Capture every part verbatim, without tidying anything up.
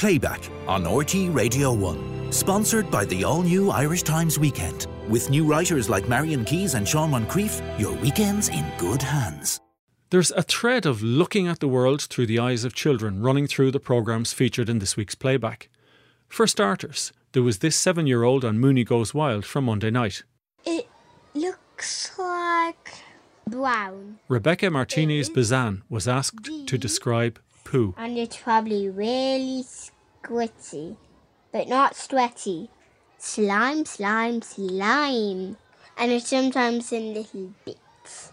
Playback on R T É Radio one. Sponsored by the all-new Irish Times Weekend. With new writers like Marion Keyes and Sean Moncrief, your weekend's in good hands. There's a thread of looking at the world through the eyes of children running through the programmes featured in this week's Playback. For starters, there was this seven-year-old on Mooney Goes Wild from Monday night. It looks like brown. Rebecca Martinez-Bazan was asked to describe poo. And it's probably really squitty, but not sweaty. Slime, slime, slime. And it's sometimes in little bits.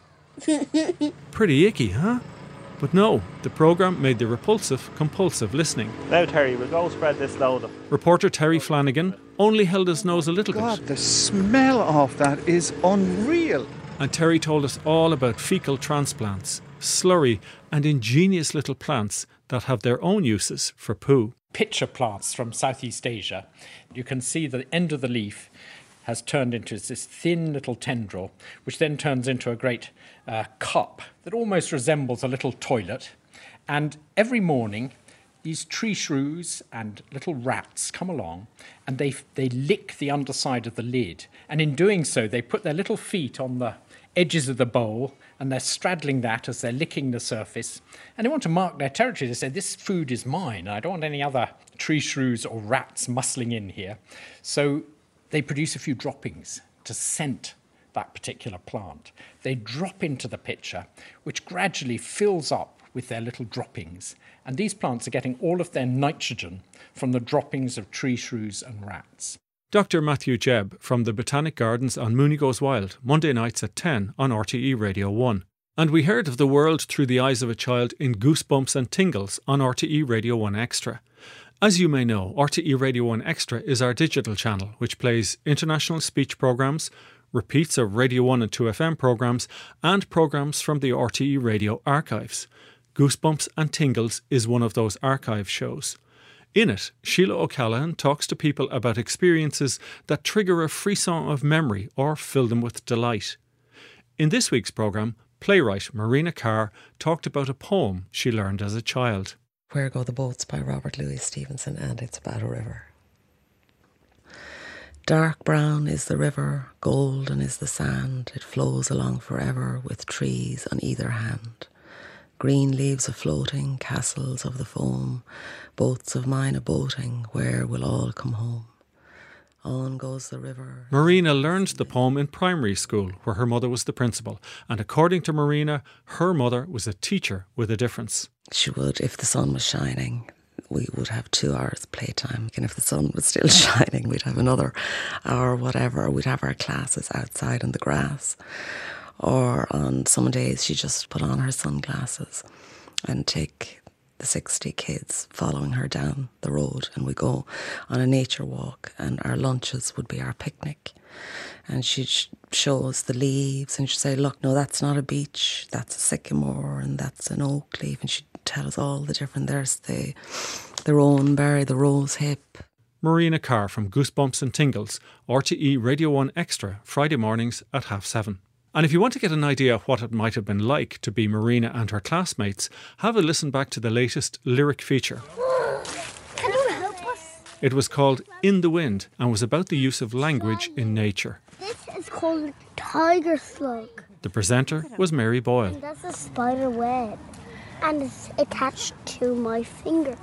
Pretty icky, huh? But no, the programme made the repulsive compulsive listening. Now Terry, we'll go spread this load up. Reporter Terry Flanagan only held his nose a little God, bit. the smell of that is unreal. And Terry told us all about fecal transplants, slurry and ingenious little plants that have their own uses for poo. Pitcher plants from Southeast Asia. You can see the end of the leaf has turned into this thin little tendril, which then turns into a great uh, cup that almost resembles a little toilet. And every morning, these tree shrews and little rats come along and they they lick the underside of the lid. And in doing so, they put their little feet on the edges of the bowl and they're straddling that as they're licking the surface. And they want to mark their territory. They say, this food is mine. I don't want any other tree shrews or rats muscling in here. So they produce a few droppings to scent that particular plant. They drop into the pitcher, which gradually fills up with their little droppings. And these plants are getting all of their nitrogen from the droppings of tree shrews and rats. Doctor Matthew Jebb from the Botanic Gardens on Mooney Goes Wild, Monday nights at ten on R T É Radio one. And we heard of the world through the eyes of a child in Goosebumps and Tingles on R T É Radio one Extra. As you may know, R T É Radio one Extra is our digital channel, which plays international speech programmes, repeats of Radio one and two F M programmes, and programmes from the R T É Radio archives. Goosebumps and Tingles is one of those archive shows. In it, Sheila O'Callaghan talks to people about experiences that trigger a frisson of memory or fill them with delight. In this week's programme, playwright Marina Carr talked about a poem she learned as a child. Where Go the Boats by Robert Louis Stevenson, and it's about a river. Dark brown is the river, golden is the sand. It flows along forever with trees on either hand. Green leaves a floating, castles of the foam, boats of mine a boating, where will all come home? On goes the river. Marina learned the poem in primary school, where her mother was the principal, and according to Marina, her mother was a teacher with a difference. She would, if the sun was shining, we would have two hours playtime. And if the sun was still shining, we'd have another hour, whatever. We'd have our classes outside in the grass. Or on some days, she just put on her sunglasses and take the sixty kids following her down the road, and we go on a nature walk, and our lunches would be our picnic. And she'd sh- show us the leaves, and she'd say, look, no, that's not a beech, that's a sycamore, and that's an oak leaf. And she'd tell us all the different, there's the, the rowanberry, the rose hip. Marina Carr from Goosebumps and Tingles, R T É Radio one Extra, Friday mornings at half seven. And if you want to get an idea of what it might have been like to be Marina and her classmates, have a listen back to the latest lyric feature. Can you help us? It was called In the Wind and was about the use of language in nature. This is called tiger slug. The presenter was Mary Boyle. And that's a spider web. And it's attached to my finger.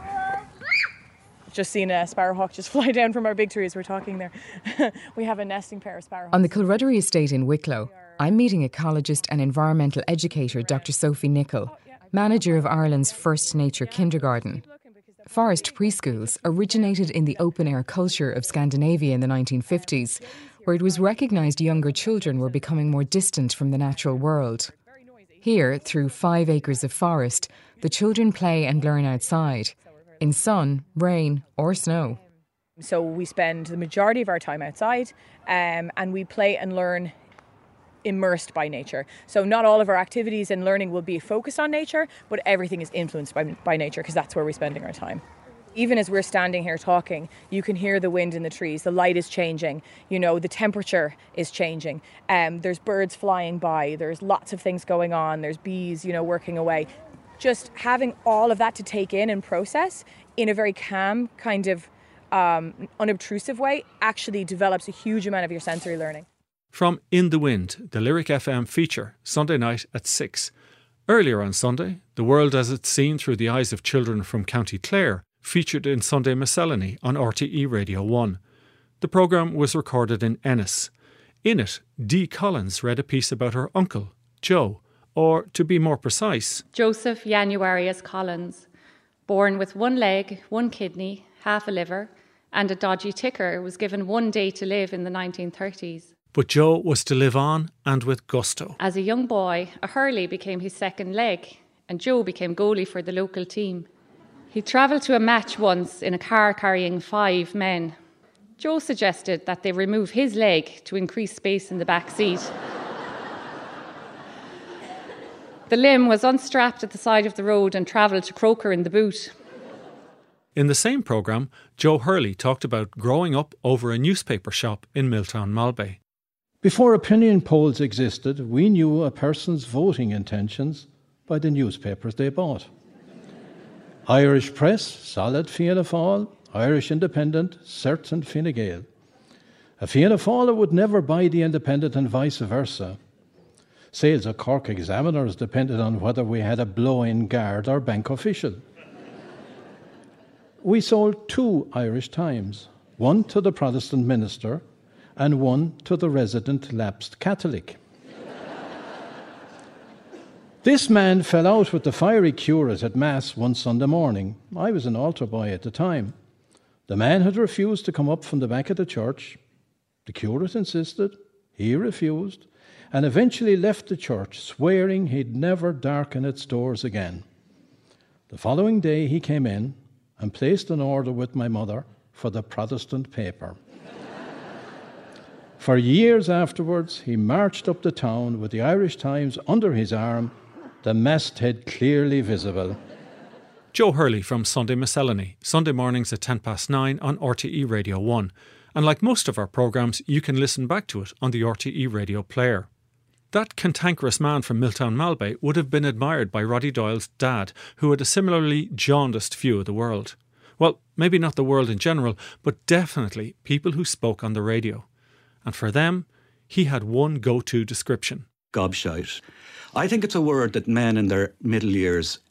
Just seen a sparrowhawk just fly down from our big tree as we're talking there. We have a nesting pair of sparrowhawks. On the Kilruddery estate in Wicklow, I'm meeting ecologist and environmental educator Doctor Sophie Nicholl, manager of Ireland's first nature kindergarten. Forest preschools originated in the open-air culture of Scandinavia in the nineteen fifties, where it was recognised younger children were becoming more distant from the natural world. Here, through five acres of forest, the children play and learn outside, in sun, rain or snow. So we spend the majority of our time outside um, and we play and learn immersed by nature. So not all of our activities and learning will be focused on nature, but everything is influenced by, by nature because that's where we're spending our time. Even as we're standing here talking, you can hear the wind in the trees, the light is changing, you know, the temperature is changing. Um, there's birds flying by, there's lots of things going on, there's bees, you know, working away. Just having all of that to take in and process in a very calm, kind of um, unobtrusive way, actually develops a huge amount of your sensory learning. From In the Wind, the Lyric F M feature, Sunday night at six. Earlier on Sunday, The World as It's Seen Through the Eyes of Children from County Clare featured in Sunday Miscellany on R T E Radio one. The programme was recorded in Ennis. In it, Dee Collins read a piece about her uncle, Joe, or to be more precise, Joseph Januarius Collins, born with one leg, one kidney, half a liver, and a dodgy ticker, was given one day to live in the nineteen thirties. But Joe was to live on, and with gusto. As a young boy, a hurley became his second leg, and Joe became goalie for the local team. He travelled to a match once in a car carrying five men. Joe suggested that they remove his leg to increase space in the back seat. The limb was unstrapped at the side of the road and travelled to Croker in the boot. In the same programme, Joe Hurley talked about growing up over a newspaper shop in Milltown Malbay. Before opinion polls existed, we knew a person's voting intentions by the newspapers they bought. Irish Press, Solid Fianna Fáil, Irish Independent, certain Fine Gael. A Fianna Fáiler would never buy the Independent and vice versa. Sales of Cork Examiners depended on whether we had a blow-in guard or bank official. We sold two Irish Times, one to the Protestant minister and one to the resident lapsed Catholic. This man fell out with the fiery curate at Mass one Sunday morning. I was an altar boy at the time. The man had refused to come up from the back of the church. The curate insisted. He refused, and eventually left the church, swearing he'd never darken its doors again. The following day he came in and placed an order with my mother for the Protestant paper. For years afterwards, he marched up the town with the Irish Times under his arm, the masthead clearly visible. Joe Hurley from Sunday Miscellany, Sunday mornings at ten past nine on R T E Radio one. And like most of our programmes, you can listen back to it on the R T E Radio player. That cantankerous man from Milltown Malbay would have been admired by Roddy Doyle's dad, who had a similarly jaundiced view of the world. Well, maybe not the world in general, but definitely people who spoke on the radio. And for them, he had one go-to description. Gobshite. I think it's a word that men in their middle years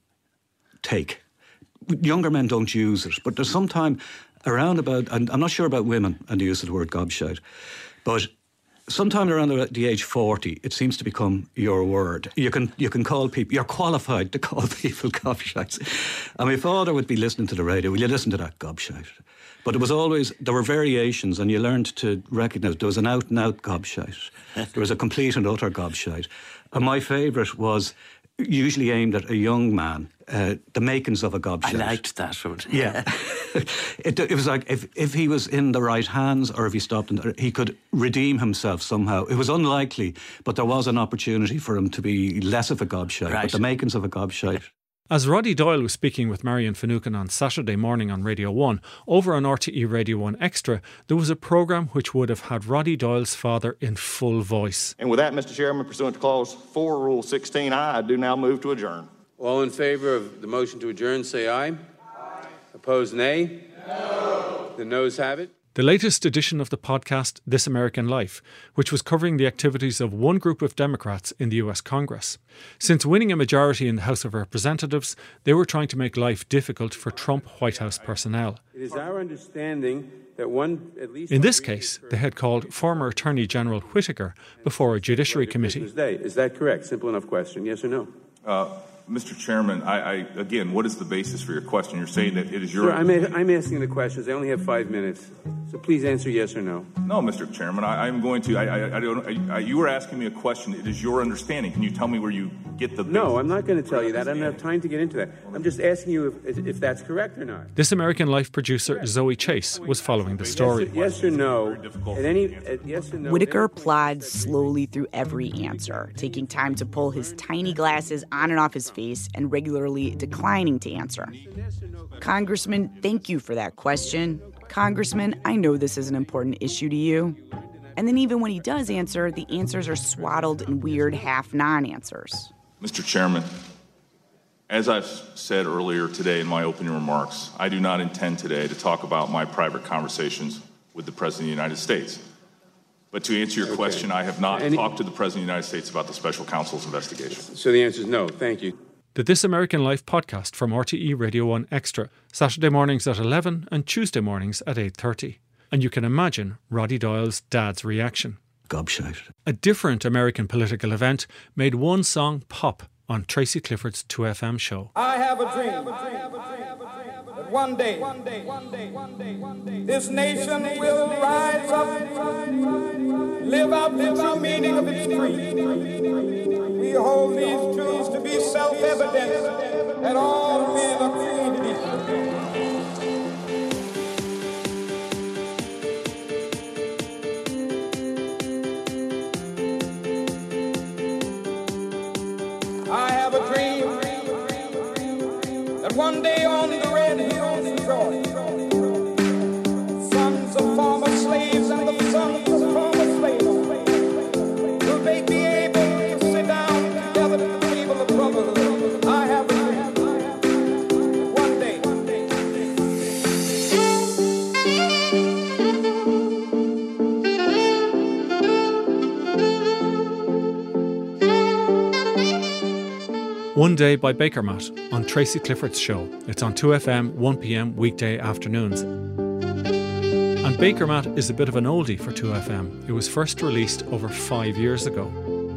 take. Younger men don't use it, but there's some time around about, and I'm not sure about women and the use of the word gobshite, but sometime around the, the age forty, it seems to become your word. You can you can call people, you're qualified to call people gobshites. And my father would be listening to the radio, will you listen to that gobshite? But it was always, there were variations, and you learned to recognise there was an out-and-out gobshite. There was a complete and utter gobshite. And my favourite was usually aimed at a young man, uh, the makings of a gobshite. I liked that one. Yeah. it, it was like if, if he was in the right hands or if he stopped, in the, he could redeem himself somehow. It was unlikely, but there was an opportunity for him to be less of a gobshite, right. But the makings of a gobshite. As Roddy Doyle was speaking with Marion Finucane on Saturday morning on Radio one, over on R T E Radio one Extra, there was a programme which would have had Roddy Doyle's father in full voice. And with that, Mister Chairman, pursuant to Clause four, Rule sixteen I, I do now move to adjourn. All in favour of the motion to adjourn, say aye. Aye. Opposed, nay? No. The noes have it. The latest edition of the podcast, This American Life, which was covering the activities of one group of Democrats in the U S Congress. Since winning a majority in the House of Representatives, they were trying to make life difficult for Trump White House personnel. It is our understanding that one, at least... In this case, they had called former Attorney General Whittaker before a Judiciary Committee. Is that correct? Simple enough question. Yes or no? Uh, Mister Chairman, I, I, again, what is the basis for your question? You're saying that it is your... Sir, I'm, a, I'm asking the questions. I only have five minutes. So please answer yes or no. No, Mister Chairman, I, I'm going to... I, I, I don't. I, you were asking me a question. It is your understanding. Can you tell me where you get the... No, I'm not going to tell you that. I don't have time to get into that. I'm just asking you if, if that's correct or not. This American Life producer, Zoe Chase, was following the story. Yes or, yes or no. At any, at yes or no. Whittaker plods slowly through every answer, taking time to pull his tiny glasses on and off his face and regularly declining to answer. Congressman, thank you for that question. Congressman, I know this is an important issue to you. And then even when he does answer, the answers are swaddled in weird half non-answers. Mister Chairman, As I've said earlier today in my opening remarks, I do not intend today to talk about my private conversations with the President of the United States. But to answer your okay. question, I have not Any- talked to the President of the United States about the Special Counsel's investigation. So the answer is no. Thank you. The This American Life podcast from R T E Radio one Extra, Saturday mornings at eleven and Tuesday mornings at eight thirty. And you can imagine Roddy Doyle's dad's reaction. Gobshite. A different American political event made one song pop on Tracy Clifford's two F M show. I have a dream that one day this nation will rise up, live out the true meaning of its creed. We hold these truths to be self-evident that all men are created equal. I have a dream that one day on the red hills of Georgia, sons of former slaves and the sons of former slaves will they be able to sit down together at the table of brotherhood. I have a dream that one day, one day. One Day by Bakermat on Tracy Clifford's show. It's on two F M, one p.m. weekday afternoons. And Bakermat is a bit of an oldie for two F M. It was first released over five years ago.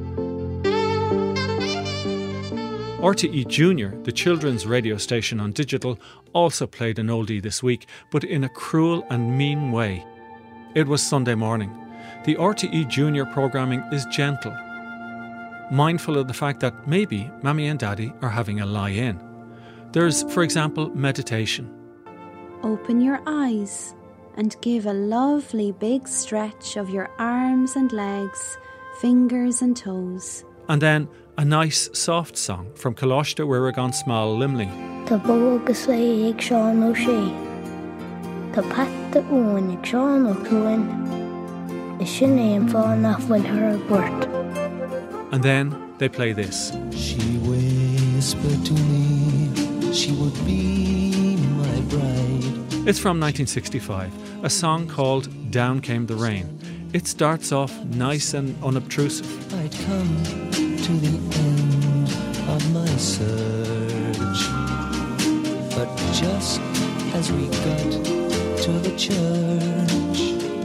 R T E Junior, the children's radio station on digital, also played an oldie this week, but in a cruel and mean way. It was Sunday morning. The R T E Junior programming is gentle, mindful of the fact that maybe Mammy and Daddy are having a lie-in. There's, for example, meditation. Open your eyes and give a lovely big stretch of your arms and legs, fingers and toes. And then a nice soft song from Colashta Wirragon Small Limley. The bogus way ag Sean O'Shea. The pat the owen ag Sean O'Cruin. Is your name falling off with her birth? And then they play this. She whispered to me she would be my bride. It's from nineteen sixty-five, a song called Down Came the Rain. It starts off nice and unobtrusive. I'd come to the end of my search, but just as we got to the church,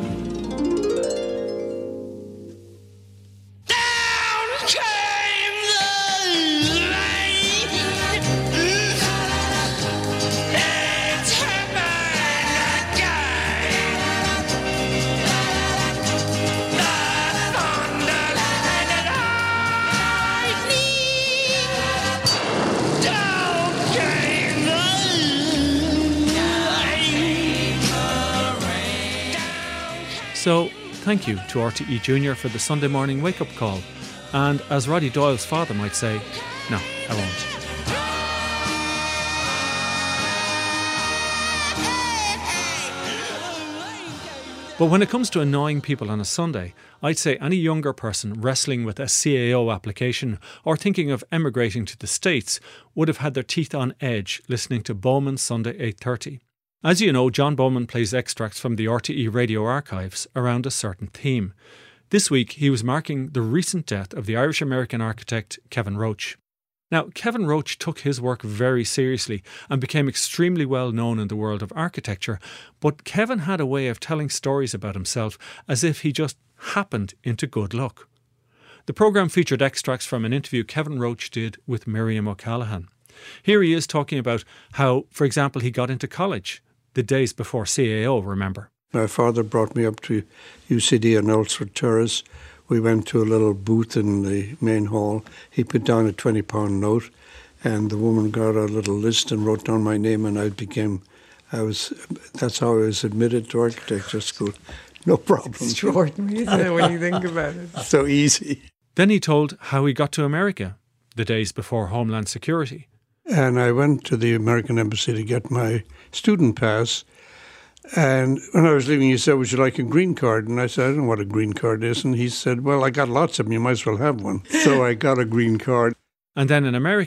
So, thank you to R T E Junior for the Sunday morning wake-up call. And as Roddy Doyle's father might say, no, I won't. But when it comes to annoying people on a Sunday, I'd say any younger person wrestling with a C A O application or thinking of emigrating to the States would have had their teeth on edge listening to Bowman's Sunday eight thirty. As you know, John Bowman plays extracts from the R T E radio archives around a certain theme. This week, he was marking the recent death of the Irish-American architect Kevin Roche. Now, Kevin Roche took his work very seriously and became extremely well known in the world of architecture, but Kevin had a way of telling stories about himself as if he just happened into good luck. The programme featured extracts from an interview Kevin Roche did with Miriam O'Callaghan. Here he is talking about how, for example, he got into college the days before C A O, remember. My father brought me up to U C D on Ulster Terrace. We went to a little booth in the main hall. He put down a twenty pound note and the woman got a little list and wrote down my name, and I became, I was, that's how I was admitted to architecture school. No problem. Extraordinary, isn't it, when you think about it? So easy. Then he told how he got to America the days before Homeland Security. And I went to the American Embassy to get my student pass. And when I was leaving, he said, would you like a green card? And I said, I don't know what a green card is. And he said, well, I got lots of them. You might as well have one. So I got a green card. And then in America,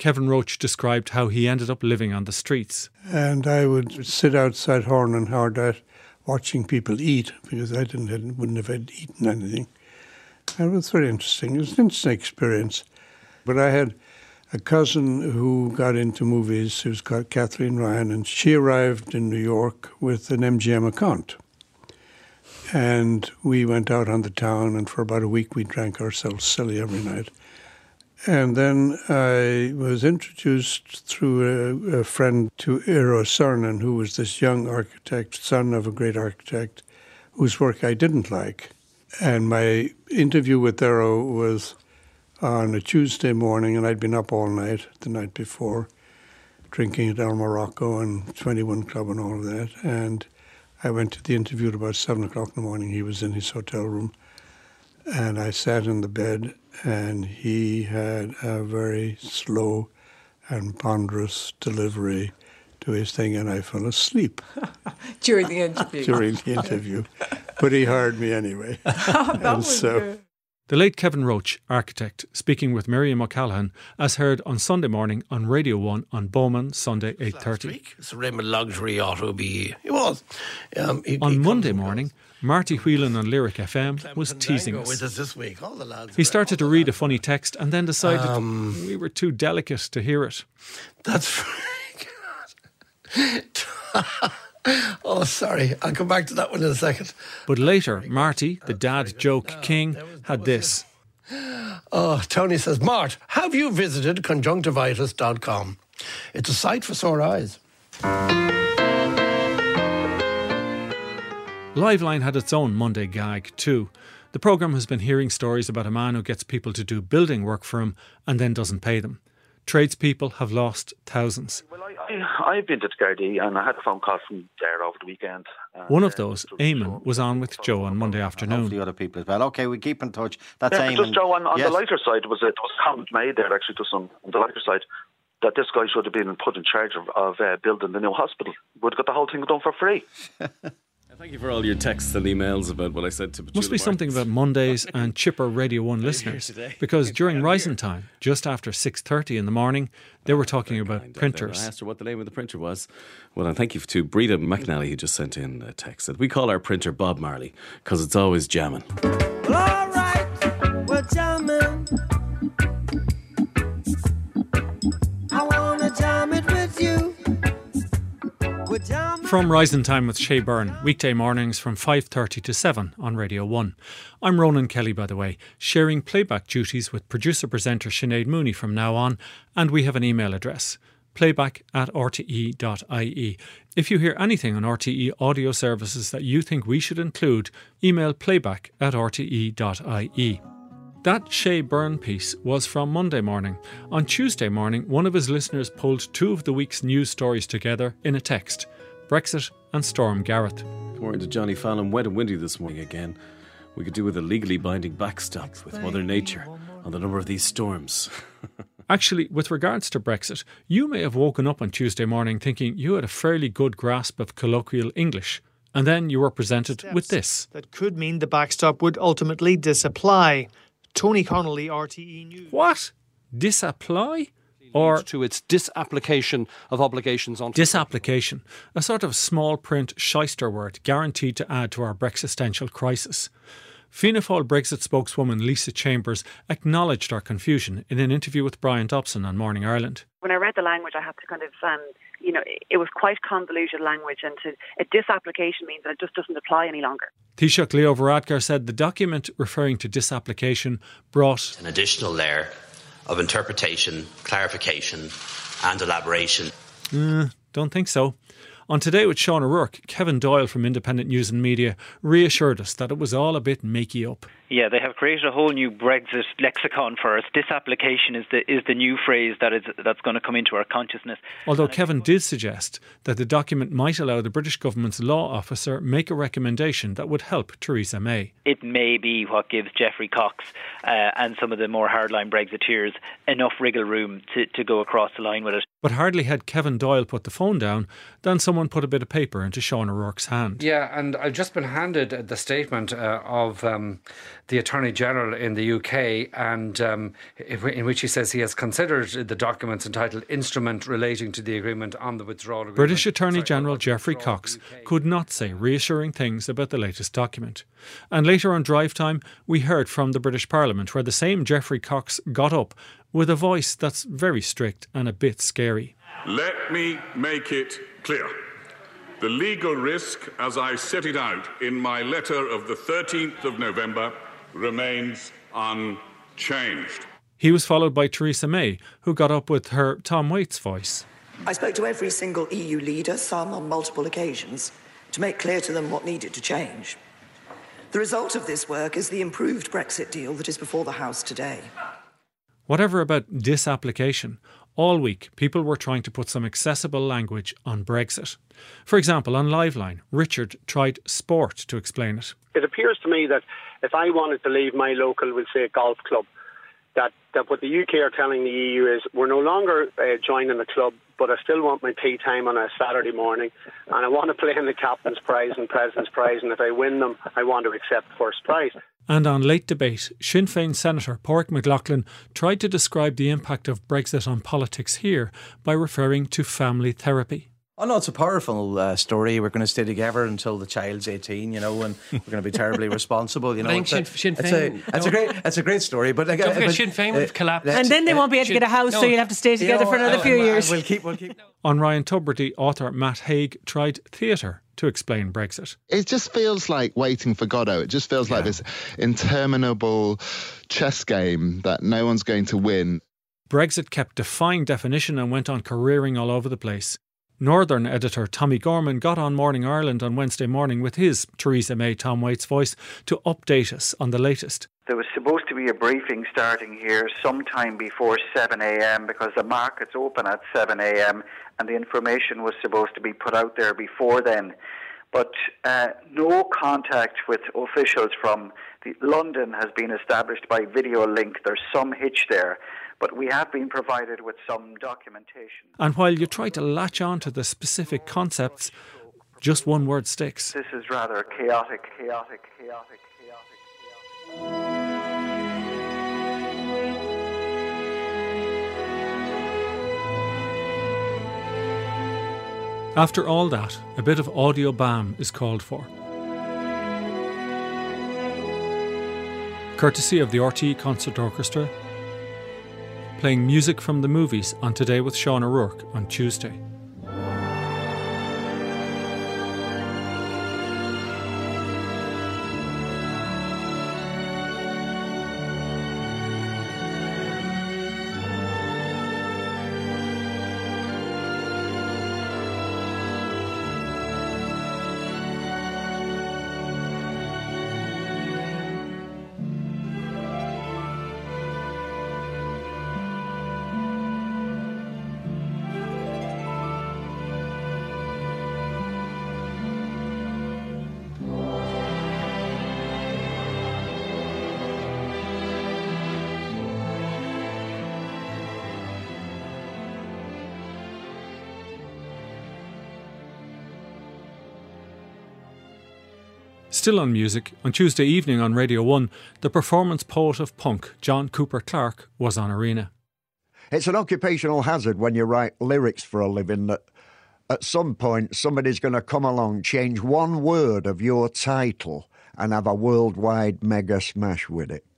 Kevin Roach described how he ended up living on the streets. And I would sit outside Horn and Hardart watching people eat, because I didn't had, wouldn't have had eaten anything. And it was very interesting. It was an interesting experience. But I had a cousin who got into movies, who's called Kathleen Ryan, and she arrived in New York with an M G M account. And we went out on the town, and for about a week we drank ourselves silly every night. And then I was introduced through a, a friend to Eero Saarinen, who was this young architect, son of a great architect, whose work I didn't like. And my interview with Eero was on a Tuesday morning, and I'd been up all night the night before, drinking at El Morocco and twenty-one Club and all of that. And I went to the interview at about seven o'clock in the morning. He was in his hotel room. And I sat in the bed, and he had a very slow and ponderous delivery to his thing, and I fell asleep. During the interview? During the interview. But he hired me anyway. that and was so, good. The late Kevin Roach, architect, speaking with Miriam O'Callaghan, as heard on Sunday morning on Radio one on Bowman, Sunday eight thirty. It's a Raymond luxury auto be. It was. Um, he, on he Monday morning, Marty Whelan on Lyric F M was teasing us. With us this week. All the lads he started to read a funny text and then decided Um, we were too delicate to hear it. That's very good. Oh, sorry. I'll come back to that one in a second. But later, Marty, the dad joke king, had this. Oh, Tony says, Mart, have you visited conjunctivitis dot com? It's a site for sore eyes. Liveline had its own Monday gag too. The programme has been hearing stories about a man who gets people to do building work for him and then doesn't pay them. Tradespeople have lost thousands. Well, I, I, I've been to the Gardaí and I had a phone call from there over the weekend. And, One of those, Eamon, was on with Joe on Monday afternoon. Hopefully other people as well. OK, we keep in touch. That's yeah, Eamon. Just Joe, on, on yes. the lighter side, was a, there was a comment made there actually to some, on the lighter side, that this guy should have been put in charge of, of uh, building the new hospital. Would have got the whole thing done for free. Thank you for all your texts and emails about what I said to Petula Must be something about Mondays and chipper Radio one listeners, because during Rising Time, just after six thirty in the morning, they were talking about printers. I asked her what the name of the printer was. Well, and thank you to Breda McNally, who just sent in a text that we call our printer Bob Marley because it's always jamming. Well, all right, we're jamming. I want to jam it with you. From Rising Time with Shay Byrne, weekday mornings from five thirty to seven on Radio one. I'm Ronan Kelly, by the way, sharing playback duties with producer-presenter Sinead Mooney from now on, and we have an email address, playback at r t e dot i e. If you hear anything on R T E audio services that you think we should include, email playback at r t e dot i e. That Shay Byrne piece was from Monday morning. On Tuesday morning, one of his listeners pulled two of the week's news stories together in a text: Brexit and Storm Gareth. According to Johnny Fallon, wet and windy this morning again. We could do with a legally binding backstop with Mother Nature on the number of these storms. Actually, with regards to Brexit, you may have woken up on Tuesday morning thinking you had a fairly good grasp of colloquial English, and then you were presented with this. That could mean the backstop would ultimately disapply. Tony Connolly, R T E News. What? Disapply? Or to its disapplication of obligations on disapplication, a sort of small print shyster word guaranteed to add to our Brexistential crisis. Fianna Fáil Brexit spokeswoman Lisa Chambers acknowledged our confusion in an interview with Brian Dobson on Morning Ireland. When I read the language, I had to kind of, um, you know, it was quite convoluted language, and to, a disapplication means that it just doesn't apply any longer. Taoiseach Leo Varadkar said the document referring to disapplication brought an additional layer of interpretation, clarification and elaboration. Uh, don't think so. On Today with Sean O'Rourke, Kevin Doyle from Independent News and Media reassured us that it was all a bit makey up. Yeah, they have created a whole new Brexit lexicon for us. Disapplication is the is the new phrase that is that's going to come into our consciousness. Although Kevin did suggest that the document might allow the British government's law officer make a recommendation that would help Theresa May. It may be what gives Geoffrey Cox uh, and some of the more hardline Brexiteers enough wriggle room to, to go across the line with it. But hardly had Kevin Doyle put the phone down than someone put a bit of paper into Sean O'Rourke's hand. Yeah, and I've just been handed the statement uh, of um, the Attorney General in the U K, and um, in which he says he has considered the documents entitled Instrument Relating to the Agreement on the Withdrawal Agreement. British Attorney General Geoffrey Cox could not say reassuring things about the latest document. And later on Drive Time, we heard from the British Parliament, where the same Geoffrey Cox got up with a voice that's very strict and a bit scary. Let me make it clear. The legal risk, as I set it out in my letter of the thirteenth of November, remains unchanged. He was followed by Theresa May, who got up with her Tom Waits voice. I spoke to every single E U leader, some on multiple occasions, to make clear to them what needed to change. The result of this work is the improved Brexit deal that is before the House today. Whatever about disapplication, all week people were trying to put some accessible language on Brexit. For example, on Liveline, Richard tried sport to explain it. It appears to me that if I wanted to leave my local, we'll say, golf club, that, that what the U K are telling the E U is we're no longer uh, joining the club, but I still want my tea time on a Saturday morning, and I want to play in the captain's prize and president's prize, and if I win them, I want to accept first prize. And on Late Debate, Sinn Féin Senator Pádraig McLaughlin tried to describe the impact of Brexit on politics here by referring to family therapy. Oh no, it's a powerful uh, story. We're going to stay together until the child's eighteen, you know, and we're going to be terribly responsible, you know. I think Sinn, a, Sinn it's Féin. A, it's, a great, it's a great story, but don't uh, forget but, Sinn Féin would have collapsed, uh, and then they uh, won't be able to get a house, no, so you'll have to stay together you know, for another uh, few years. We'll keep, we'll keep. On Ryan Tubridy, author Matt Haig tried theatre to explain Brexit. It just feels like waiting for Godot. It just feels yeah. like this interminable chess game that no one's going to win. Brexit kept defying definition and went on careering all over the place. Northern editor Tommy Gorman got on Morning Ireland on Wednesday morning with his Theresa May Tom Waits voice to update us on the latest. There was supposed to be a briefing starting here sometime before seven a.m. because the markets open at seven a.m. and the information was supposed to be put out there before then. But uh, no contact with officials from the, London has been established by video link. There's some hitch there, but we have been provided with some documentation. And while you try to latch on to the specific concepts, just one word sticks. This is rather chaotic, chaotic, chaotic, chaotic, chaotic. After all that, a bit of audio balm is called for. Courtesy of the R T E Concert Orchestra, playing music from the movies on Today with Sean O'Rourke on Tuesday. Still on music, on Tuesday evening on Radio one, the performance poet of punk, John Cooper Clarke, was on Arena. It's an occupational hazard when you write lyrics for a living that at some point somebody's going to come along, change one word of your title and have a worldwide mega smash with it.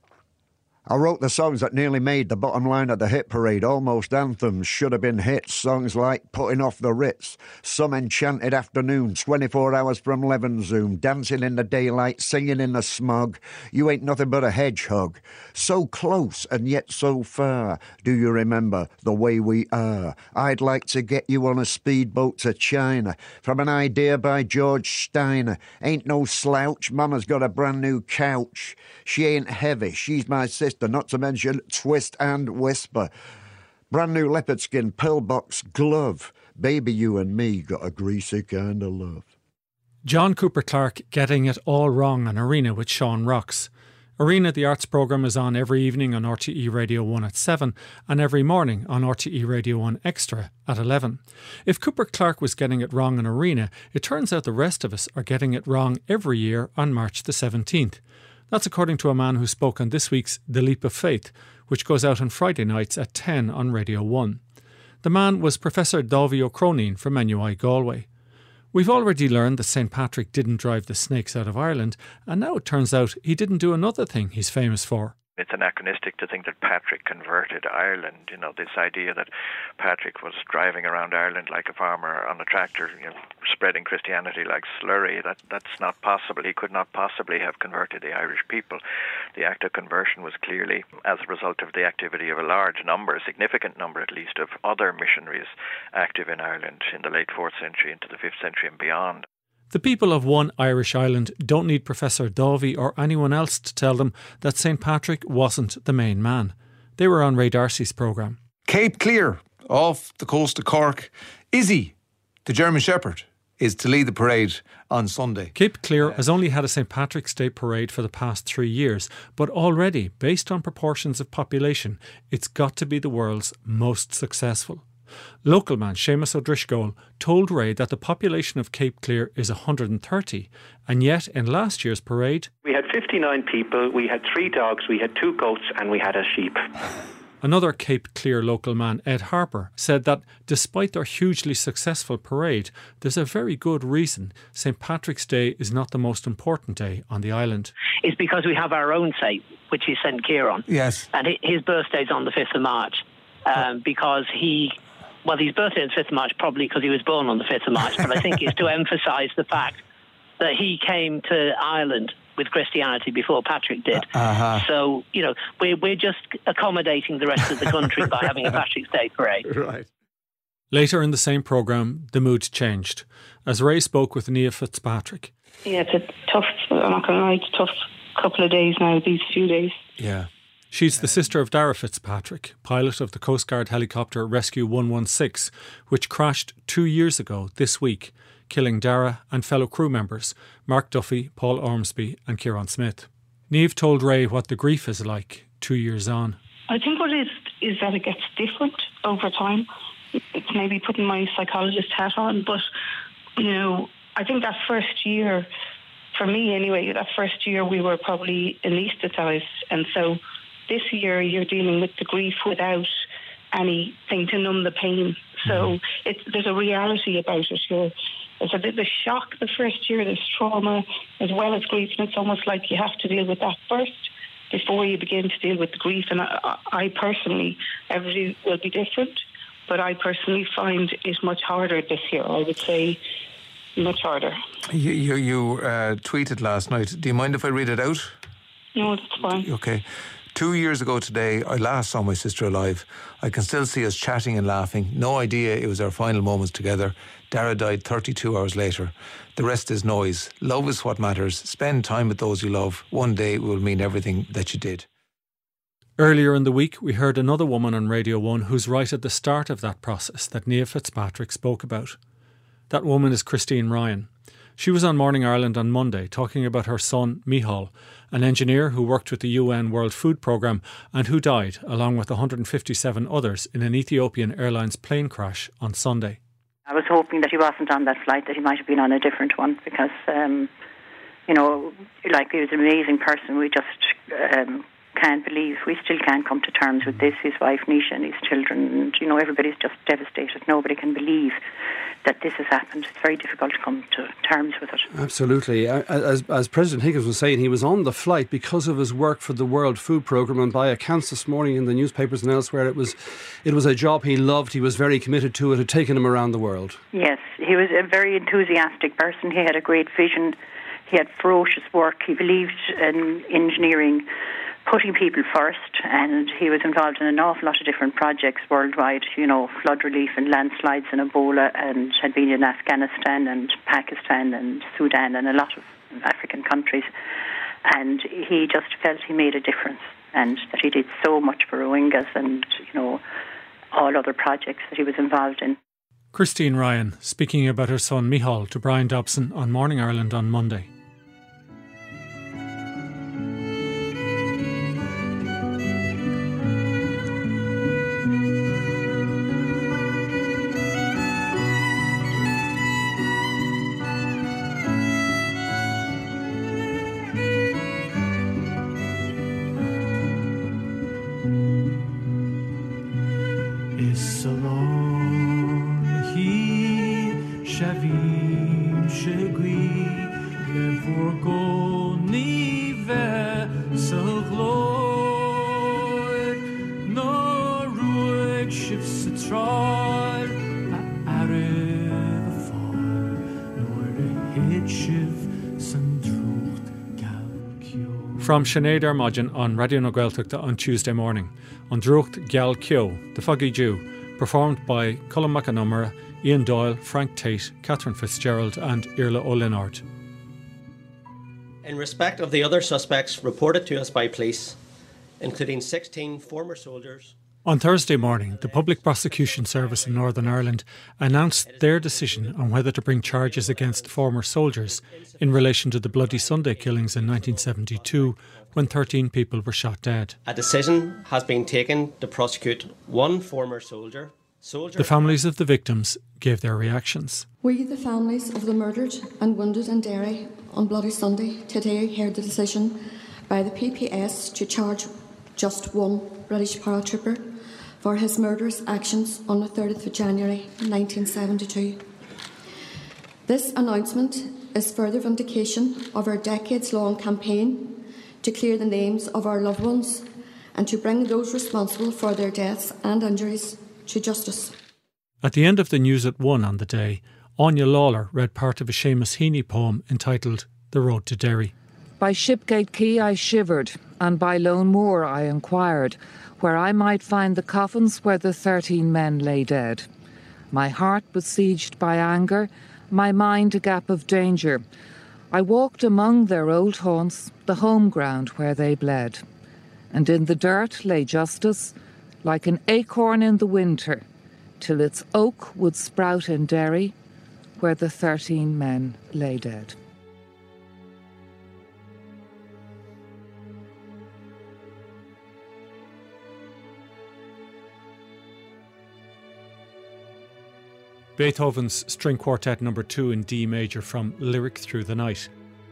I wrote the songs that nearly made the bottom line of the hit parade, almost anthems, should have been hits, songs like Putting Off the Ritz, Some Enchanted Afternoon, twenty-four hours from Levenzoom, Dancing in the Daylight, Singing in the Smog, You Ain't Nothing But a Hedgehog, So Close and Yet So Far, Do You Remember the Way We Are, I'd Like to Get You on a Speedboat to China, From an Idea by George Steiner, Ain't No Slouch, Mama's Got a Brand New Couch, She Ain't Heavy, She's My Sister, not to mention Twist and Whisper, Brand New Leopard Skin Pillbox Glove, Baby You and Me Got a Greasy Kind of Love. John Cooper Clarke getting it all wrong on Arena with Sean Rocks. Arena, the arts programme, is on every evening on R T E Radio one at seven and every morning on R T E Radio one Extra at eleven. If Cooper Clarke was getting it wrong on Arena, it turns out the rest of us are getting it wrong every year on March the seventeenth. That's according to a man who spoke on this week's The Leap of Faith, which goes out on Friday nights at ten on Radio one. The man was Professor Dávi O'Croneen from N U I Galway. We've already learned that Saint Patrick didn't drive the snakes out of Ireland, and now it turns out he didn't do another thing he's famous for. It's anachronistic to think that Patrick converted Ireland. You know, this idea that Patrick was driving around Ireland like a farmer on a tractor, you know, spreading Christianity like slurry, that, that's not possible. He could not possibly have converted the Irish people. The act of conversion was clearly as a result of the activity of a large number, a significant number at least, of other missionaries active in Ireland in the late fourth century into the fifth century and beyond. The people of one Irish island don't need Professor Dávi or anyone else to tell them that Saint Patrick wasn't the main man. They were on Ray D'Arcy's programme. Cape Clear, off the coast of Cork. Izzy, the German Shepherd, is to lead the parade on Sunday. Cape Clear has only had a Saint Patrick's Day parade for the past three years, but already, based on proportions of population, it's got to be the world's most successful. Local man Seamus O'Driscoll told Ray that the population of Cape Clear is one hundred thirty, and yet in last year's parade we had fifty-nine people, we had three dogs, we had two goats and we had a sheep. Another Cape Clear local man, Ed Harper, said that despite their hugely successful parade, there's a very good reason Saint Patrick's Day is not the most important day on the island. It's because we have our own saint, which is Saint Kieran. Yes. And his birthday's on the fifth of March, um, because he... Well, his birthday is the fifth of March, probably because he was born on the fifth of March, but I think it's to emphasise the fact that he came to Ireland with Christianity before Patrick did. Uh-huh. So, you know, we're, we're just accommodating the rest of the country by having a Patrick's Day parade. Right. Later in the same programme, the mood changed, as Ray spoke with Nia Fitzpatrick. Yeah, it's a tough, I'm not going to lie, it's a tough couple of days now, these few days. Yeah. She's the sister of Dara Fitzpatrick, pilot of the Coast Guard helicopter Rescue one one six, which crashed two years ago this week, killing Dara and fellow crew members Mark Duffy, Paul Ormsby and Kieran Smith. Niamh told Ray what the grief is like two years on. I think what it is is that it gets different over time. It's maybe putting my psychologist hat on, but, you know, I think that first year, for me anyway, that first year we were probably anaesthetised, and so this year you're dealing with the grief without anything to numb the pain. So it's, there's a reality about it. You're, there's a bit of shock the first year, there's trauma as well as grief, and it's almost like you have to deal with that first before you begin to deal with the grief. And I, I personally, everybody will be different, but I personally find it much harder this year. I would say much harder. You, you, you uh, tweeted last night. Do you mind if I read it out? No, that's fine. Okay. Two years ago today, I last saw my sister alive. I can still see us chatting and laughing. No idea it was our final moments together. Dara died thirty-two hours later. The rest is noise. Love is what matters. Spend time with those you love. One day it will mean everything that you did. Earlier in the week, we heard another woman on Radio one who's right at the start of that process that Nia Fitzpatrick spoke about. That woman is Christine Ryan. She was on Morning Ireland on Monday talking about her son, Micheál, an engineer who worked with the U N World Food Programme and who died, along with one hundred fifty-seven others, in an Ethiopian Airlines plane crash on Sunday. I was hoping that he wasn't on that flight, that he might have been on a different one, because, um, you know, like, he was an amazing person. We just um, can't believe, we still can't come to terms with this. His wife, Nisha, and his children, and, you know, everybody's just devastated. Nobody can believe that this has happened. It's very difficult to come to terms with it. Absolutely. As, as President Higgins was saying, he was on the flight because of his work for the World Food Programme, and by accounts this morning in the newspapers and elsewhere, it was it was a job he loved. He was very committed to it. It had taken him around the world. Yes, he was a very enthusiastic person. He had a great vision. He had ferocious work. He believed in engineering, putting people first, and he was involved in an awful lot of different projects worldwide, you know, flood relief and landslides and Ebola, and had been in Afghanistan and Pakistan and Sudan and a lot of African countries. And he just felt he made a difference, and that he did so much for Rohingyas and, you know, all other projects that he was involved in. Christine Ryan speaking about her son Micheál to Brian Dobson on Morning Ireland on Monday. From Sinead Armagin on Radio na Gaeltachta on Tuesday morning, on Drucht Gal Kyo, The Foggy Jew, performed by Colin McAnamara, Ian Doyle, Frank Tate, Catherine Fitzgerald and Irla O'Linard. In respect of the other suspects reported to us by police, including sixteen former soldiers. On Thursday morning, the Public Prosecution Service in Northern Ireland announced their decision on whether to bring charges against former soldiers in relation to the Bloody Sunday killings in nineteen seventy-two, when thirteen people were shot dead. A decision has been taken to prosecute one former soldier. soldier the families of the victims gave their reactions. We, the families of the murdered and wounded in Derry on Bloody Sunday, today heard the decision by the P P S to charge just one British paratrooper for his murderous actions on the thirtieth of January nineteen seventy-two. This announcement is further vindication of our decades-long campaign to clear the names of our loved ones and to bring those responsible for their deaths and injuries to justice. At the end of the news at one on the day, Anya Lawler read part of a Seamus Heaney poem entitled The Road to Derry. By Shipgate Quay I shivered, and by Lone Moor I inquired, where I might find the coffins where the thirteen men lay dead. My heart besieged by anger, my mind a gap of danger. I walked among their old haunts, the home ground where they bled. And in the dirt lay justice, like an acorn in the winter, till its oak would sprout in Derry, where the thirteen men lay dead. Beethoven's String Quartet number two in D major from Lyric Through the Night.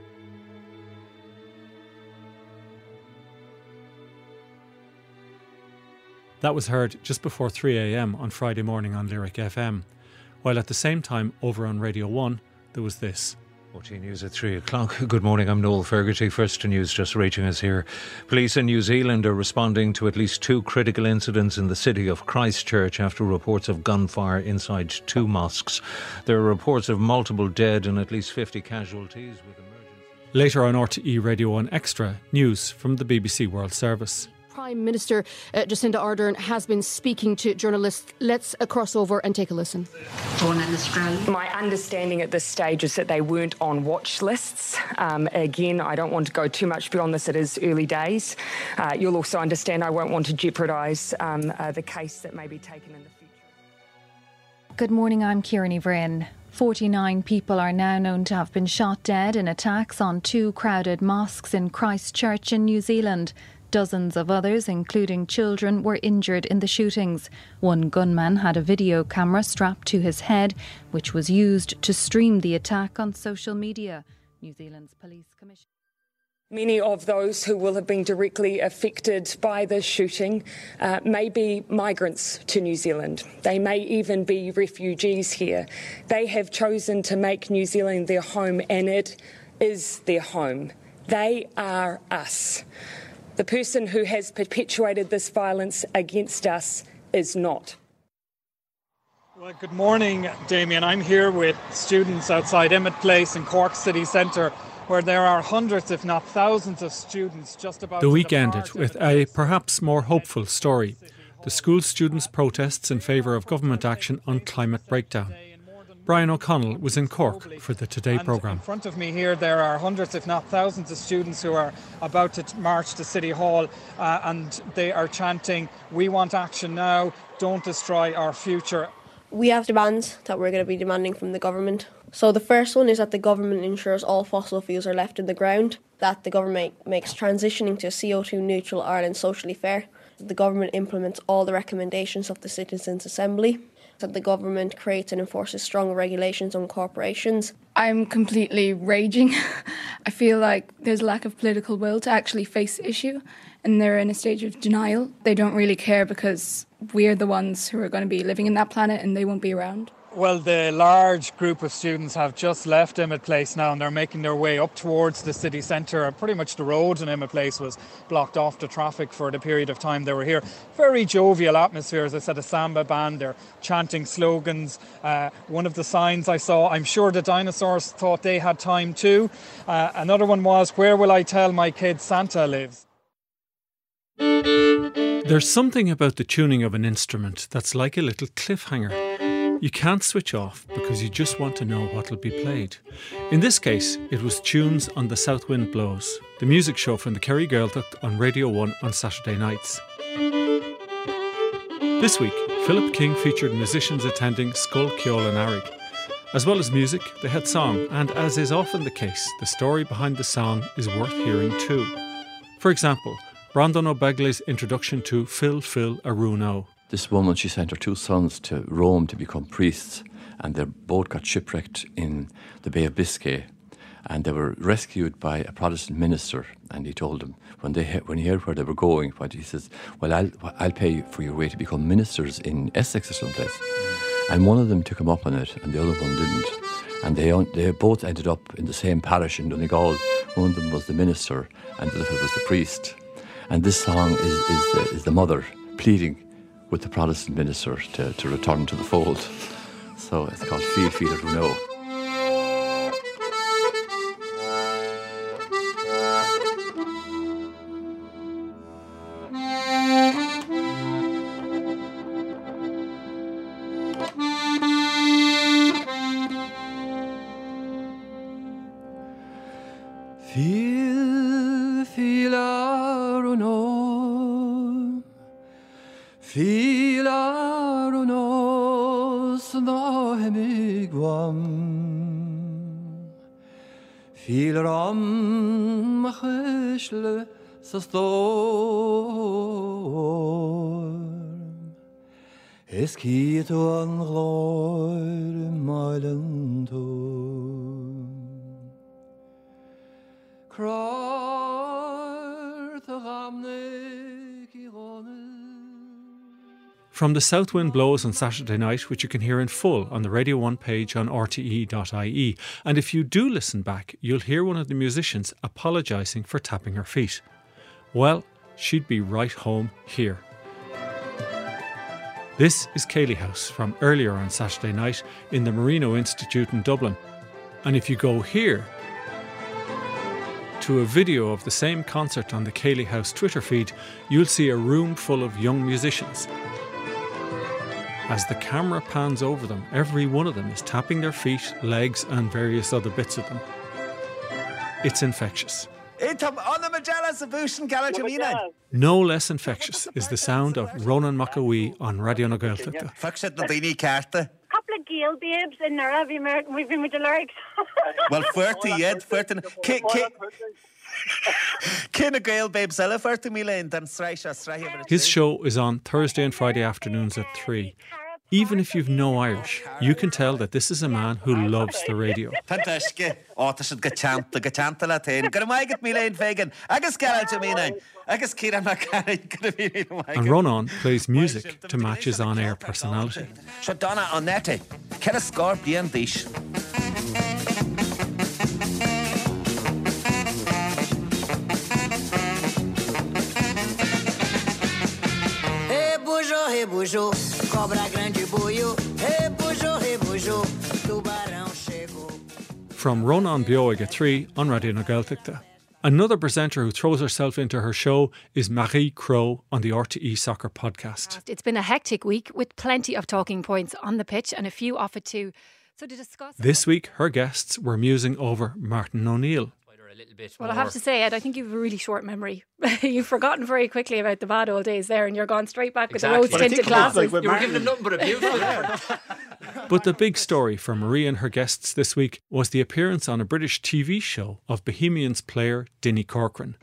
That was heard just before three a.m. on Friday morning on Lyric F M, while at the same time over on Radio one there was this. fourteen News at three o'clock. Good morning, I'm Noel Ferguty. First news just reaching us here. Police in New Zealand are responding to at least two critical incidents in the city of Christchurch after reports of gunfire inside two mosques. There are reports of multiple dead and at least fifty casualties. With emergency. Later on R T E Radio one Extra, news from the B B C World Service. Prime Minister uh, Jacinda Ardern has been speaking to journalists. Let's uh, cross over and take a listen. Born in Australia. My understanding at this stage is that they weren't on watch lists. Um, again, I don't want to go too much beyond this. It is early days. Uh, you'll also understand I won't want to jeopardise um, uh, the case that may be taken in the future. Good morning, I'm Kieran Vryn. forty-nine people are now known to have been shot dead in attacks on two crowded mosques in Christchurch in New Zealand. Dozens of others, including children, were injured in the shootings. One gunman had a video camera strapped to his head, which was used to stream the attack on social media. New Zealand's Police Commission. Many of those who will have been directly affected by this shooting uh, may be migrants to New Zealand. They may even be refugees here. They have chosen to make New Zealand their home, and it is their home. They are us. The person who has perpetuated this violence against us is not. Well, good morning, Damien. I'm here with students outside Emmett Place in Cork City Centre, where there are hundreds, if not thousands, of students just about. The week ended with a perhaps more hopeful story. The school students' protests in favour of government action on climate breakdown. Brian O'Connell was in Cork for the Today programme. In front of me here there are hundreds if not thousands of students who are about to march to City Hall uh, and they are chanting, "We want action now, don't destroy our future." We have demands that we're going to be demanding from the government. So the first one is that the government ensures all fossil fuels are left in the ground, that the government makes transitioning to a C O two neutral Ireland socially fair, that the government implements all the recommendations of the Citizens' Assembly, that the government creates and enforces strong regulations on corporations. I'm completely raging. I feel like there's a lack of political will to actually face the issue, and they're in a stage of denial. They don't really care because we're the ones who are going to be living in that planet and they won't be around. Well, the large group of students have just left Emmett Place now, and they're making their way up towards the city centre. Pretty much the road in Emmett Place was blocked off to traffic for the period of time they were here. Very jovial atmosphere. As I said, a samba band, they're chanting slogans. Uh, one of the signs I saw, I'm sure the dinosaurs thought they had time too. Uh, another one was, where will I tell my kids Santa lives? There's something about the tuning of an instrument that's like a little cliffhanger. You can't switch off because you just want to know what will be played. In this case, it was tunes on The South Wind Blows, the music show from the Kerry Gaeltacht on Radio one on Saturday nights. This week, Philip King featured musicians attending Scoil Ceol in Arrig. As well as music, they had song, and as is often the case, the story behind the song is worth hearing too. For example, Brandon O'Beglay's introduction to Phil Phil Aruno. This woman, she sent her two sons to Rome to become priests, and they both got shipwrecked in the Bay of Biscay, and they were rescued by a Protestant minister. And he told them when they when he heard where they were going, what he says, "Well, I'll I'll pay for your way to become ministers in Essex or someplace." And one of them took him up on it, and the other one didn't. And they they both ended up in the same parish in Donegal. One of them was the minister, and the other was the priest. And this song is is the, is the mother pleading with the Protestant minister to, to return to the fold. So it's called Feel Feel Aruno. Feel Feel Aruno, Feel Aruno, Snahemigwam, Feel Ram Machishle Sastor, Eskito an Gloire Mailanto, Krar Tagamne Kirone. From The South Wind Blows on Saturday night, which you can hear in full on the Radio one page on r t e dot i e. And if you do listen back, you'll hear one of the musicians apologising for tapping her feet. Well, she'd be right home here. This is Cayley House from earlier on Saturday night in the Marino Institute in Dublin. And if you go here to a video of the same concert on the Cayley House Twitter feed, you'll see a room full of young musicians. As the camera pans over them, every one of them is tapping their feet, legs and various other bits of them. It's infectious. No less infectious is the sound of Ronan McAwee on Radio na Gaeltachta. Couple of Gael babes in there, we've been with the lyrics. Well, forty, yeah, forty. Can a Gael babe sell forty million? His show is on Thursday and Friday afternoons at three. Even if you've no Irish, you can tell that this is a man who loves the radio. Fantastic. Oh, this is the chant, the chant the Latin. Got a mic million vegan. I guess Carol Jamina. I guess Kieran McCarry. And Ronan plays music to match his on-air personality. So Donna on that, can a scorpion dish? Hey bujo, hey bujo, cobra grande boio. Hey bujo, hey bujo, tubarão chegou. From Ronan Bioig at three on Radio na Gaeltachta. Another presenter who throws herself into her show is Marie Crowe on the R T E Soccer Podcast. It's been a hectic week with plenty of talking points on the pitch and a few off it too. So to discuss this week, her guests were musing over Martin O'Neill. Well, I have to say, Ed, I think you have a really short memory. You've forgotten very quickly about the bad old days there, and you're gone straight back exactly. with the rose-tinted glasses. Like you were giving them nothing but abuse. But the big story for Marie and her guests this week was the appearance on a British T V show of Bohemians player Dinny Corcoran.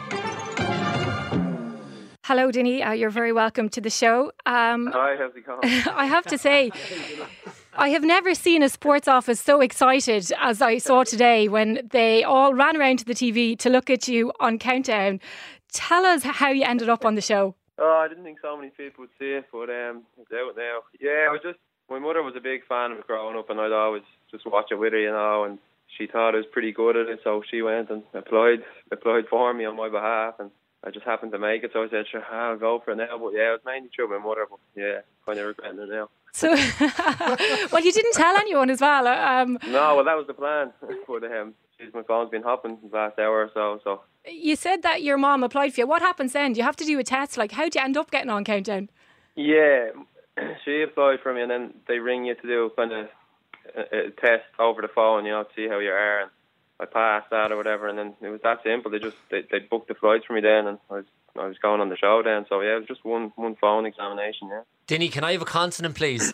Hello, Dinny. Uh, you're very welcome to the show. Um, Hi, how's it going? I have to say, I have never seen a sports office so excited as I saw today when they all ran around to the T V to look at you on Countdown. Tell us how you ended up on the show. Oh, I didn't think so many people would see it, but um, it's out now. Yeah, I was just My mother was a big fan of it growing up, and I'd always just watch it with her, you know, and she thought I was pretty good at it, so she went and applied applied for me on my behalf, and I just happened to make it, so I said, sure, I'll go for it now. But yeah, it was mainly through my mother, but yeah, kind of regretting it now. So, well, you didn't tell anyone as well. Um, no, well, that was the plan. But um, geez, my phone's been hopping the last hour or so, so. You said that your mom applied for you. What happens then? Do you have to do a test? Like, how do you end up getting on Countdown? Yeah, she applied for me, and then they ring you to do kind of a, a test over the phone, you know, to see how you are. And I passed that or whatever, and then it was that simple. They just they, they booked the flights for me then, and I was I was going on the show then. So yeah, it was just one one phone examination. Yeah. Dinny, can I have a consonant, please?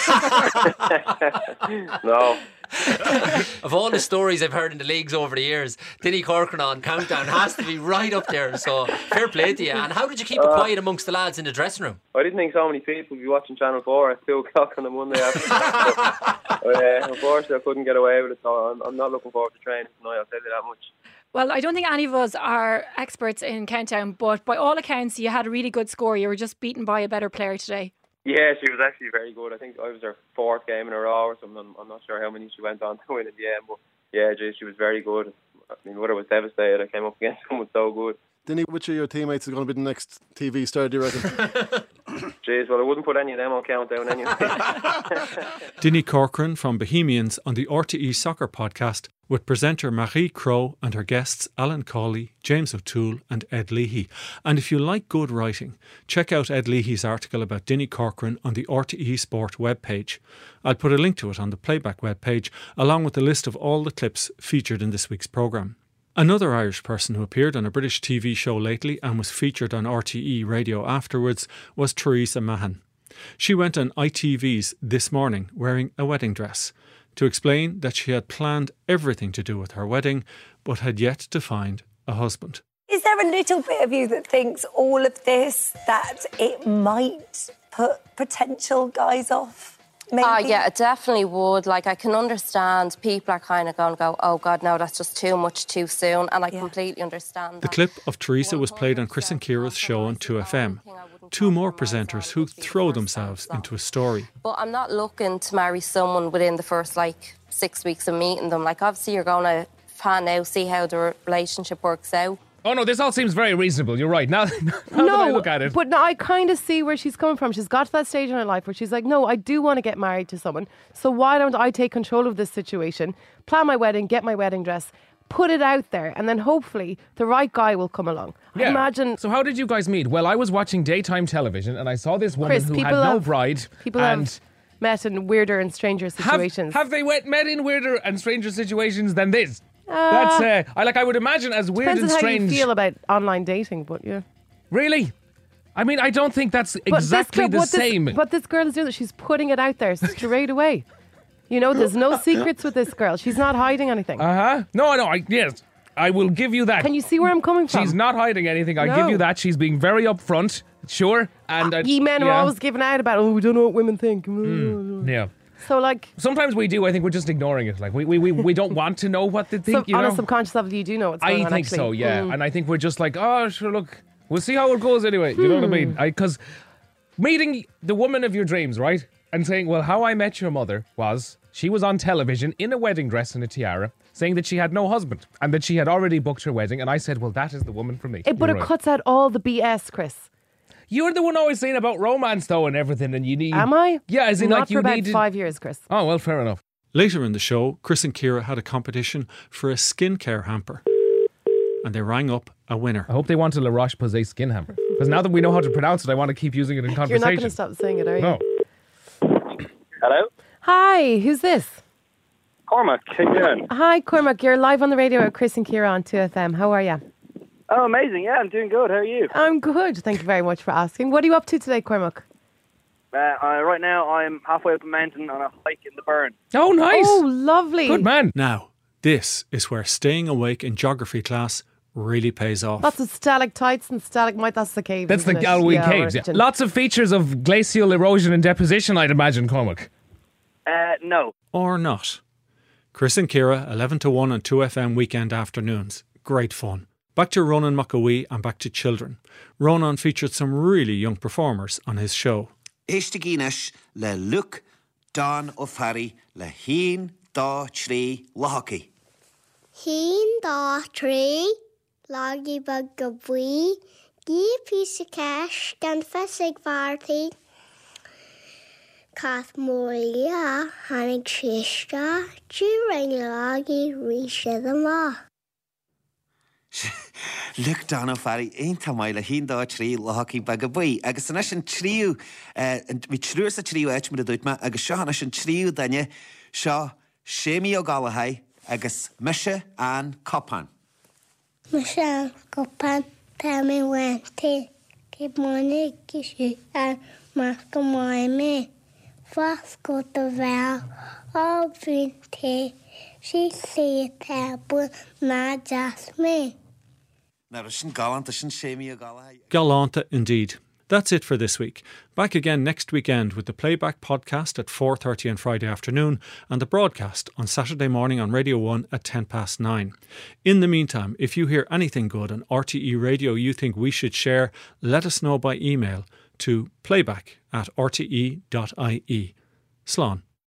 No. Of all the stories I've heard in the leagues over the years, Dinny Corcoran on Countdown has to be right up there. So fair play to you. And how did you keep it Uh, quiet amongst the lads in the dressing room? I didn't think so many people would be watching Channel four at two o'clock on a Monday afternoon. But, uh, unfortunately, I couldn't get away with it, so I'm, I'm not looking forward to training tonight, I'll tell you that much. Well, I don't think any of us are experts in Countdown, but by all accounts, you had a really good score. You were just beaten by a better player today. Yeah, she was actually very good. I think I was her fourth game in a row or something. I'm, I'm not sure how many she went on to win in the end, but yeah, geez, she was very good. I mean, mother was devastated. I came up against someone so good. Dinny, which of your teammates is going to be the next T V star, do you reckon? Jeez, well, I wouldn't put any of them on Countdown anyway. Dinny Corcoran from Bohemians on the R T E Soccer Podcast with presenter Marie Crowe and her guests Alan Cawley, James O'Toole and Ed Leahy. And if you like good writing, check out Ed Leahy's article about Dinny Corcoran on the R T E Sport webpage. I'll put a link to it on the playback webpage, along with a list of all the clips featured in this week's programme. Another Irish person who appeared on a British T V show lately and was featured on R T E radio afterwards was Theresa Mahan. She went on I T V's This Morning wearing a wedding dress to explain that she had planned everything to do with her wedding but had yet to find a husband. Is there a little bit of you that thinks all of this, that it might put potential guys off? Maybe? Oh, yeah, it definitely would. Like, I can understand people are kind of going to go, oh, God, no, that's just too much too soon. And I yeah. completely understand that. The clip of Theresa was played on Chris and Ciara's show on two F M. Two more presenters who throw themselves into a story. But I'm not looking to marry someone within the first, like, six weeks of meeting them. Like, obviously, you're going to fan out, see how the relationship works out. Oh no, this all seems very reasonable. You're right. Now, now no, that I look at it. But no, I kind of see where she's coming from. She's got to that stage in her life where she's like, no, I do want to get married to someone. So why don't I take control of this situation, plan my wedding, get my wedding dress, put it out there, and then hopefully the right guy will come along. Yeah. Imagine. So how did you guys meet? Well, I was watching daytime television and I saw this woman Chris, who people had no have, bride. People and have met in weirder and stranger situations. Have, have they wet, met in weirder and stranger situations than this? Uh, That's uh, I like. I would imagine as weird depends and on strange. how you feel about online dating, but yeah. Really? I mean, I don't think that's But exactly this, the what same. This, what this girl is doing, she's putting it out there straight away. You know, there's no secrets with this girl. She's not hiding anything. Uh huh. No, no. I yes, I will give you that. Can you see where I'm coming from? She's not hiding anything. I No. give you that. She's being very upfront. Sure. And uh, Ye men yeah. are always giving out about, oh, we don't know what women think. Mm, yeah. So, like... Sometimes we do. I think we're just ignoring it. Like, we we, we, we don't want to know what they think, So, you on know? a subconscious level, you do know what's going I on, think actually. so, yeah. Mm. And I think we're just like, oh, sure, look, we'll see how it goes anyway. You know what I mean? Because meeting the woman of your dreams, right? And saying, well, how I met your mother was she was on television in a wedding dress and a tiara saying that she had no husband and that she had already booked her wedding. And I said, well, that is the woman for me. It, but You're it right. cuts out all the B S, Chris. You're the one always saying about romance, though, and everything, and you need... Am I? Yeah, as in, Not like, for you about need... five years, Chris. Oh, well, fair enough. Later in the show, Chris and Ciara had a competition for a skincare hamper. And they rang up a winner. I hope they want a La Roche-Posay skin hamper. Because now that we know how to pronounce it, I want to keep using it in You're conversation. not going to stop saying it, are you? No. Hello? Hi, who's this? Cormac, how you doing? Hi, Cormac. You're live on the radio with Chris and Ciara on two F M. How are you? Oh, amazing. Yeah, I'm doing good. How are you? I'm good. Thank you very much for asking. What are you up to today, Cormac? Uh, uh, right now, I'm halfway up a mountain on a hike in the Burn. Oh, nice. Oh, lovely. Good man. Now, this is where staying awake in geography class really pays off. Lots of stalactites and stalagmites. That's the caves. That's the isn't it? Galway Yeah, Caves. Yeah. origin. Lots of features of glacial erosion and deposition, I'd imagine, Cormac. Uh, no. Or not. Chris and Ciara, eleven to one on two F M weekend afternoons. Great fun. Back to Ronan McAwee and back to children. Ronan featured some really young performers on his show. Ishtaginesh le Luke Don O'Farry le hín dá trí lochaí. Hín dá trí lochaí bag go bhuí, gí písa cash gan fesig bhartaí. Cath mória hanig trista, dú ring lochaí ríise the má. Look, Don O'Farry, einta mai le hín dá trí lochaí bag go bhuí. Agus sanna sin tríú, mi trúr sa tríú eit mi a dúit ma, agus seo hanna sin tríú daine, seo sémi ó Galahai, agus Misha an Copan. Misha an Copan, tá mi wente, ke mone kisu an mas go mai me. Fas go the vel, all vinte, she say tabu na just me. Now, sin galanta sin sémi ó Galahai. Galanta indeed. That's it for this week. Back again next weekend with the Playback podcast at four thirty on Friday afternoon and the broadcast on Saturday morning on Radio one at ten past nine. In the meantime, if you hear anything good on R T E Radio you think we should share, let us know by email to playback at r t e dot i e. Slán.